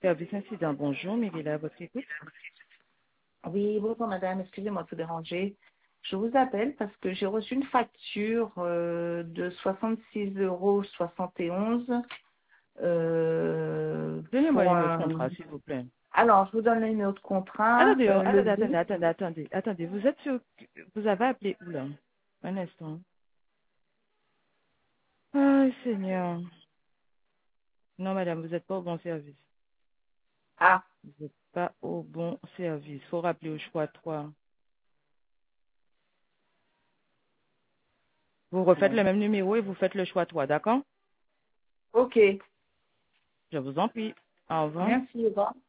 Service incident, bonjour, Miguel, à votre écoute. Oui, bonjour madame, excusez-moi de vous déranger. Je vous appelle parce que j'ai reçu une facture de 66,71 € Donnez-moi le pour numéro de un... contrat, s'il vous plaît. Alors, je vous donne le numéro de contrat, Attendez, le attendez, but. attendez. Vous êtes sûr, vous avez appelé où là? Un instant. Ay, Seigneur. Non, madame, vous n'êtes pas au bon service. Ah, Vous n'êtes pas au bon service. Faut rappeler au choix 3. Vous refaites le même numéro et vous faites le choix 3, d'accord? ok. Je vous en prie. Au revoir. Merci, au revoir.